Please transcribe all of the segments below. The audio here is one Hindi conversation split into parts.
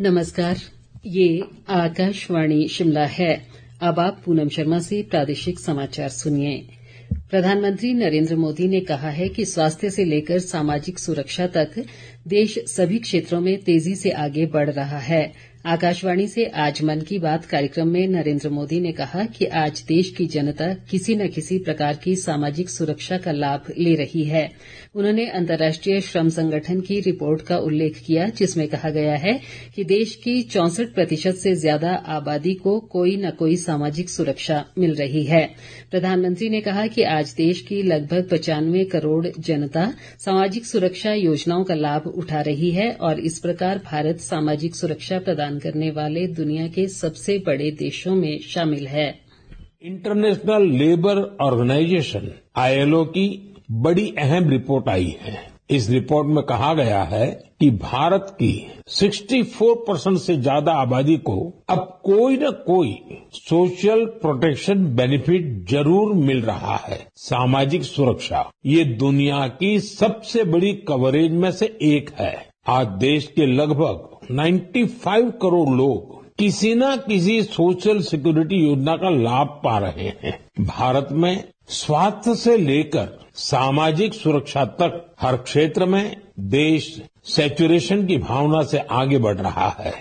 नमस्कार, ये आकाशवाणी शिमला है। अब आप पूनम शर्मा से प्रादेशिक समाचार सुनिए। प्रधानमंत्री नरेंद्र मोदी ने कहा है कि स्वास्थ्य से लेकर सामाजिक सुरक्षा तक देश सभी क्षेत्रों में तेजी से आगे बढ़ रहा है। आकाशवाणी से आज मन की बात कार्यक्रम में नरेंद्र मोदी ने कहा कि आज देश की जनता किसी न किसी प्रकार की सामाजिक सुरक्षा का लाभ ले रही है। उन्होंने अंतर्राष्ट्रीय श्रम संगठन की रिपोर्ट का उल्लेख किया, जिसमें कहा गया है कि देश की 64% से ज्यादा आबादी को कोई न कोई सामाजिक सुरक्षा मिल रही है। प्रधानमंत्री ने कहा कि आज देश की लगभग 95 करोड़ जनता सामाजिक सुरक्षा योजनाओं का लाभ उठा रही है और इस प्रकार भारत सामाजिक सुरक्षा प्रदान करने वाले दुनिया के सबसे बड़े देशों में शामिल है। इंटरनेशनल लेबर ऑर्गेनाइजेशन ILO की बड़ी अहम रिपोर्ट आई है। इस रिपोर्ट में कहा गया है कि भारत की 64% से ज्यादा आबादी को अब कोई न कोई सोशल प्रोटेक्शन बेनिफिट जरूर मिल रहा है। सामाजिक सुरक्षा ये दुनिया की सबसे बड़ी कवरेज में से एक है। आज देश के लगभग 95 करोड़ लोग किसी न किसी सोशल सिक्योरिटी योजना का लाभ पा रहे हैं। भारत में स्वास्थ्य से लेकर सामाजिक सुरक्षा तक हर क्षेत्र में देश सैचुरेशन की भावना से आगे बढ़ रहा है।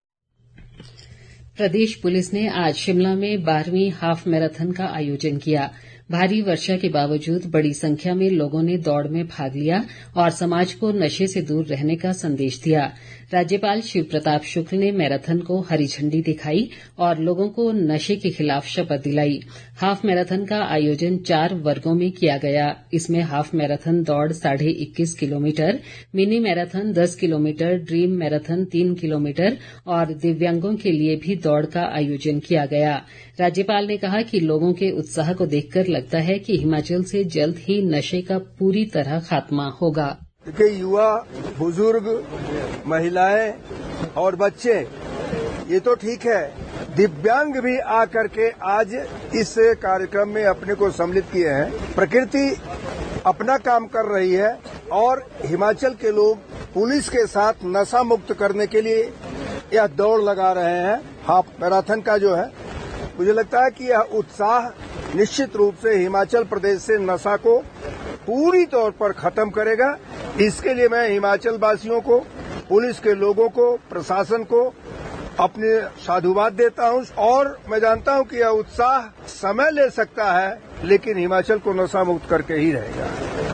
प्रदेश पुलिस ने आज शिमला में 12वीं हाफ मैराथन का आयोजन किया। भारी वर्षा के बावजूद बड़ी संख्या में लोगों ने दौड़ में भाग लिया और समाज को नशे से दूर रहने का संदेश दिया। राज्यपाल शिव प्रताप शुक्ल ने मैराथन को हरी झंडी दिखाई और लोगों को नशे के खिलाफ शपथ दिलाई। हाफ मैराथन का आयोजन 4 वर्गों में किया गया। इसमें हाफ मैराथन दौड़ 21.5 kilometre, mini marathon 10 kilometre, dream marathon 3 kilometre और दिव्यांगों के लिए भी दौड़ का आयोजन किया गया। राज्यपाल ने कहा कि लोगों के उत्साह को देखकर लगता है कि हिमाचल से जल्द ही नशे का पूरी तरह खात्मा होगा। देखिए, युवा, बुजुर्ग, महिलाएं और बच्चे ये तो ठीक है, दिव्यांग भी आकर के आज इस कार्यक्रम में अपने को सम्मिलित किए हैं। प्रकृति अपना काम कर रही है और हिमाचल के लोग पुलिस के साथ नशा मुक्त करने के लिए यह दौड़ लगा रहे हैं। हाफ मैराथन का जो है, मुझे लगता है कि यह उत्साह निश्चित रूप से हिमाचल प्रदेश से नशा को पूरी तौर पर खत्म करेगा। इसके लिए मैं हिमाचल वासियों को, पुलिस के लोगों को, प्रशासन को अपने साधुवाद देता हूं और मैं जानता हूं कि यह उत्साह समय ले सकता है, लेकिन हिमाचल को नशा मुक्त करके ही रहेगा।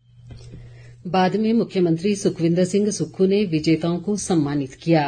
बाद में मुख्यमंत्री सुखविंदर सिंह सुक्खू ने विजेताओं को सम्मानित किया।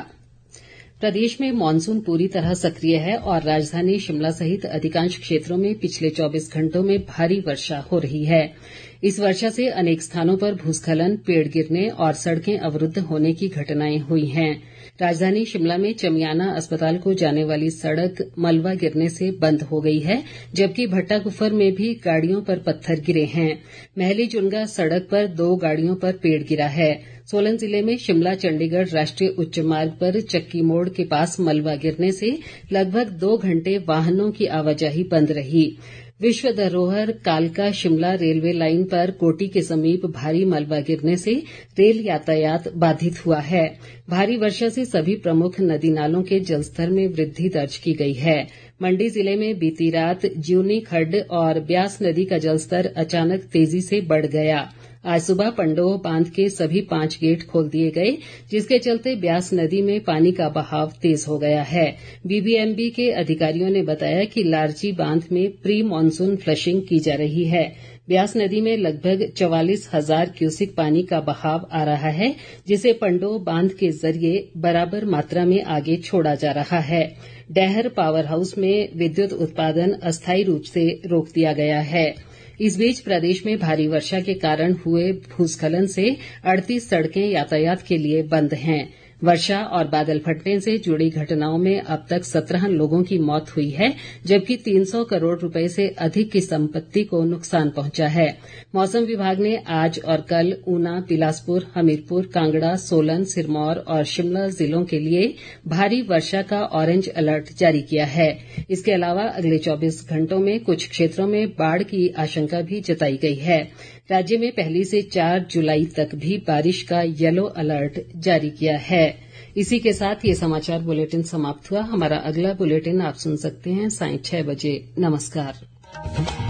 प्रदेश में मानसून पूरी तरह सक्रिय है और राजधानी शिमला सहित अधिकांश क्षेत्रों में पिछले 24 घंटों में भारी वर्षा हो रही है। इस वर्षा से अनेक स्थानों पर भूस्खलन, पेड़ गिरने और सड़कें अवरुद्ध होने की घटनाएं हुई हैं। राजधानी शिमला में चमियाना अस्पताल को जाने वाली सड़क मलबा गिरने से बंद हो गई है, जबकि भट्टाकुफर में भी गाड़ियों पर पत्थर गिरे हैं। महली जुनगा सड़क पर 2 गाड़ियों पर पेड़ गिरा है। सोलन जिले में शिमला चंडीगढ़ राष्ट्रीय उच्च मार्ग पर चक्की मोड़ के पास मलबा गिरने से लगभग 2 घंटे वाहनों की आवाजाही बंद रही। विश्व धरोहर कालका शिमला रेलवे लाइन पर कोटी के समीप भारी मलबा गिरने से रेल यातायात बाधित हुआ है। भारी वर्षा से सभी प्रमुख नदी नालों के जलस्तर में वृद्धि दर्ज की गई है। मंडी जिले में बीती रात ज्यूनी खड्ड और ब्यास नदी का जलस्तर अचानक तेजी से बढ़ गया। आज सुबह पंडोह बांध के सभी 5 गेट खोल दिए गए, जिसके चलते ब्यास नदी में पानी का बहाव तेज हो गया है। BBMB के अधिकारियों ने बताया कि लारजी बांध में प्री मानसून फ्लशिंग की जा रही है। ब्यास नदी में लगभग 44,000 क्यूसिक पानी का बहाव आ रहा है, जिसे पंडोह बांध के जरिए बराबर मात्रा में आगे छोड़ा जा रहा है। डैहर पावर हाउस में विद्युत उत्पादन अस्थायी रूप से रोक दिया गया है। इस बीच प्रदेश में भारी वर्षा के कारण हुए भूस्खलन से 38 सड़कें यातायात के लिए बंद हैं। वर्षा और बादल फटने से जुड़ी घटनाओं में अब तक 17 लोगों की मौत हुई है, जबकि 300 करोड़ रुपए से अधिक की संपत्ति को नुकसान पहुंचा है। मौसम विभाग ने आज और कल ऊना, बिलासपुर, हमीरपुर, कांगड़ा, सोलन, सिरमौर और शिमला जिलों के लिए भारी वर्षा का ऑरेंज अलर्ट जारी किया है। इसके अलावा अगले 24 घंटों में कुछ क्षेत्रों में बाढ़ की आशंका भी जताई गई है। राज्य में पहली से 4 जुलाई तक भी बारिश का येलो अलर्ट जारी किया है। है। इसी के साथ ये समाचार बुलेटिन समाप्त हुआ। हमारा अगला बुलेटिन आप सुन सकते हैं 6:30 बजे। नमस्कार।